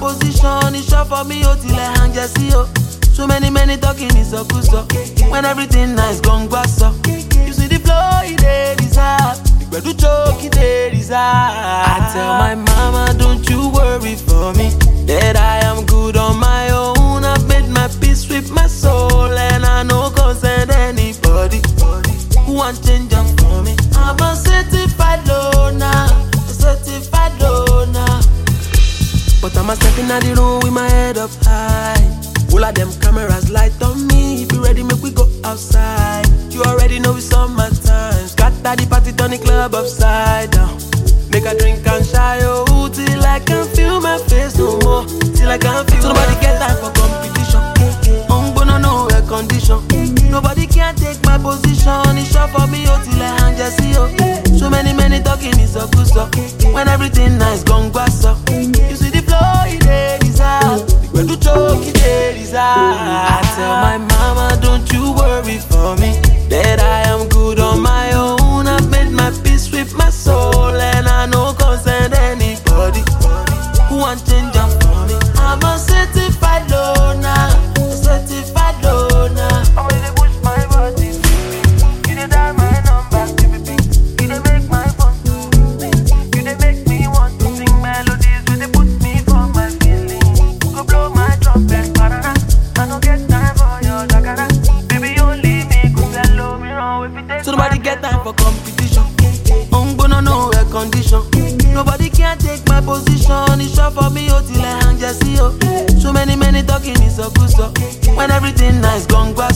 position, it's sure for me, oh, till I hang just see, oh. So many talking is a good so. When everything nice, gone grass so. You see the flow, it is up. But do choke, it is up. I tell my mama, don't you worry for me, that I am good on my own. I've made my peace with my soul, and I no concern anybody who want change them for me. I'm a certified loner, a certified loner. But I'm a stepping out the room with my head up high. All of them cameras light on me. If you ready, make we go outside. You already know it's on my time. Scatter the party, turn the club upside down. Make a drink and shy, oh, till I can feel my face no more. Till I can feel. So nobody get time for competition. I'm gonna know air condition. Nobody can take my position. It's sure for me, oh, till I hang just see, oh. So many talking is a good so. When everything nice, gone grass so. You see the flow, it is out. When you choke, it is out. I tell my mama, don't you worry for me, that I am good on my own. I've made my peace with my soul, and I no concern anybody who want change them for me. I'm a certified loner, a certified loner. I'm gonna push my body. You dey dial my number, you dey make my phone to ring. You dey make me want to sing melodies, you dey put me for my feelings. Go blow my trumpet, parara. I don't get time for your jagara. Baby, only me could tell me wrong if you take. So nobody get time for competition. I'm gonna know air condition. Nobody can take my position. It's sure for me, oh, till I hang just see, oh. So many talking is a good so. When everything nice, gone grass.